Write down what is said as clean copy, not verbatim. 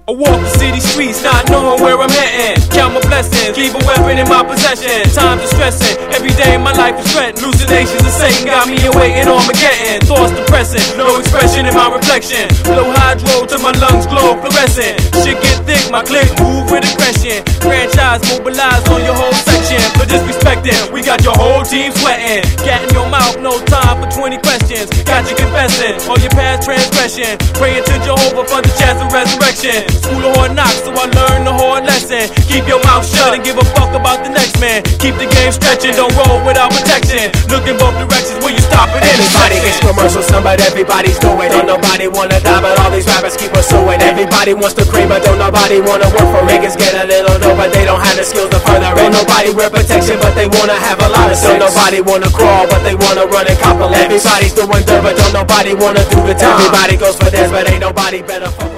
I walk the city streets not knowing where I'm heading. Count my blessings, keep a weapon in my possession. Times are stressing, every day my life is threatened. Hallucinations of Satan got me awaiting Armageddon. Thoughts depressing, no expression in my reflection. Blow hydro till my lungs glow fluorescent. Shit get thick, my click move with aggression. Franchise mobilized on your whole section. For disrespecting, we got your whole team sweating. Cat in your mouth, no time for 20 questions. Got you confessing all your past transgression. Praying to Jehovah for the chance of resurrection. School of hard knocks, so I learned the hard lesson. Keep your mouth shut and give a fuck about the next man. Keep the game stretching, don't roll without protection. Look in both directions when you stop it. Everybody gets commercials, but everybody's doing. Don't nobody wanna die, but all these rappers keep pursuing. Everybody wants to cream, but don't nobody wanna work for it. Niggas get a little dough, but they don't have the skills to further it. Don't nobody wear protection, but they wanna have a lot of sex. Don't nobody wanna crawl, but they wanna run and cop a leg. Everybody's doing dirt, but don't nobody wanna do the time. Everybody goes for theirs, but ain't nobody better for